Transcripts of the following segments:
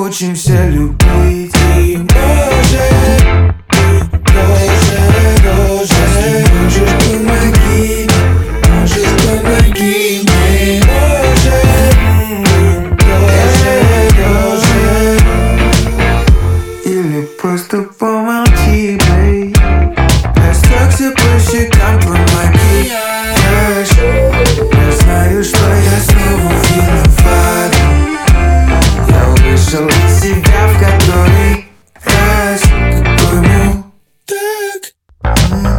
научимся любить. И может, можешь, помоги, мне, или просто помолчи, бей. Растекся по щекам твой макияж. Я знаю, что я снова виноват. Я вышел из себя в который раз. Какой так?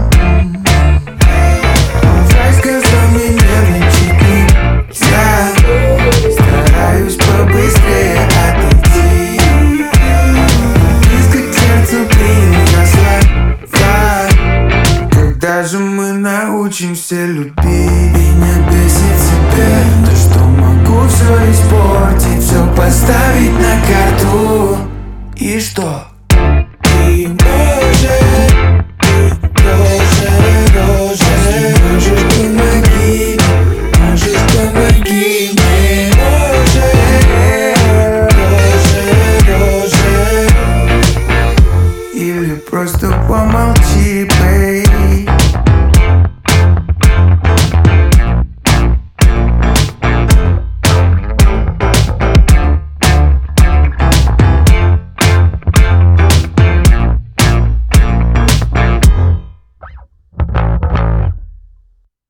Врач сказал мне нервничать нельзя. Стараюсь побыстрее отойти. Близко к сердцу принято слова. Когда же мы научимся любить? Меня бесит себя, то что могу все испортить, все поставить на карту. И что?